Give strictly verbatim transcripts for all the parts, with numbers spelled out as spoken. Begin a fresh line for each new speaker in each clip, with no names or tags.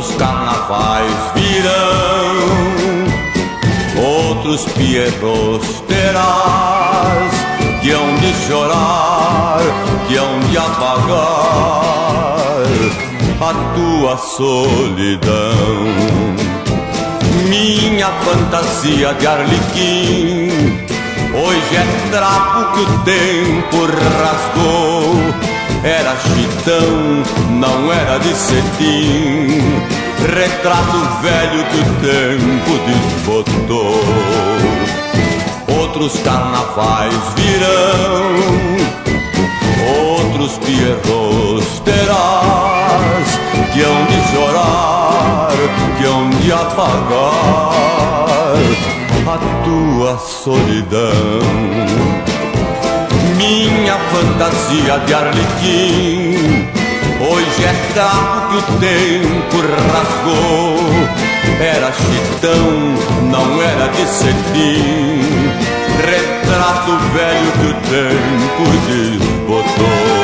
Outros carnavais virão, outros pierros terás, que hão de chorar, que hão de apagar a tua solidão. Minha fantasia de arlequim hoje é trapo que o tempo rasgou. Era chitão, não era de cetim, retrato velho que o tempo desbotou. Outros carnavais virão, outros pierros terás, que hão de chorar, que hão de apagar a tua solidão. Minha fantasia de arlequim hoje é trapo que o tempo rasgou. Era chitão, não era de cetim, retrato velho que o tempo desbotou.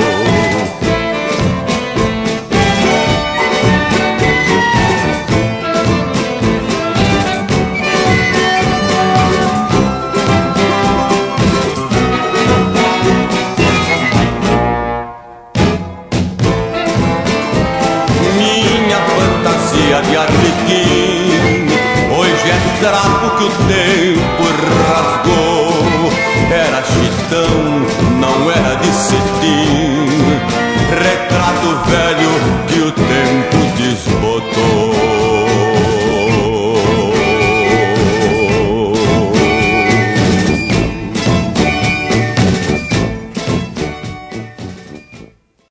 De arlequim hoje é trapo que o tempo rasgou. Era chitão, não era de cetim, retrato velho que o tempo desbotou.